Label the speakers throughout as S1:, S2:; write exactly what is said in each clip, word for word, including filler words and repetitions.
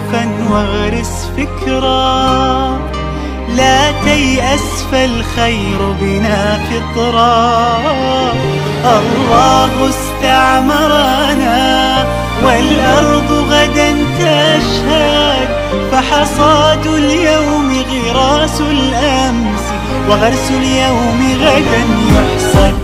S1: خوفا واغرس فكرا، لا تيأس فالخير بنا فطرا. الله استعمرنا والأرض غدا تشهد، فحصاد اليوم غراس الأمس، وغرس اليوم غدا يحصد.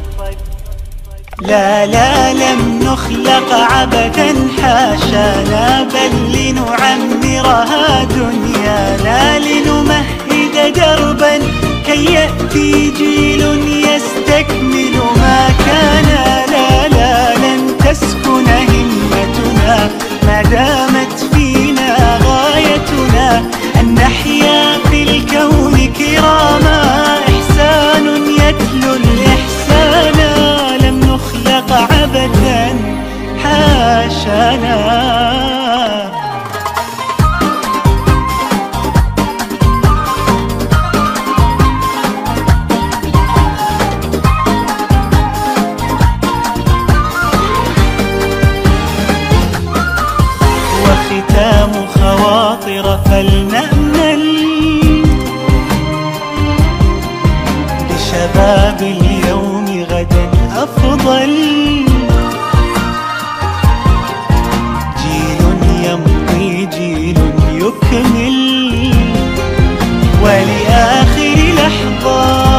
S1: لا لا لم نخلق عبثا حاشانا، بل لنعمرها دنيانا، لنمهد دربا كي يأتي جيل يستكمل ما كان. لا لا لن تسكن همتنا ما دامت فينا غايتنا، أن نحيا في الكون كراما، إحسان يتلو الإحسان، لم نخلق عبثا حاشانا. وختام خواطر فلنأمل لشباب اليوم غدا أفضل، جيل يمضي جيل يكمل، ولآخر لحظة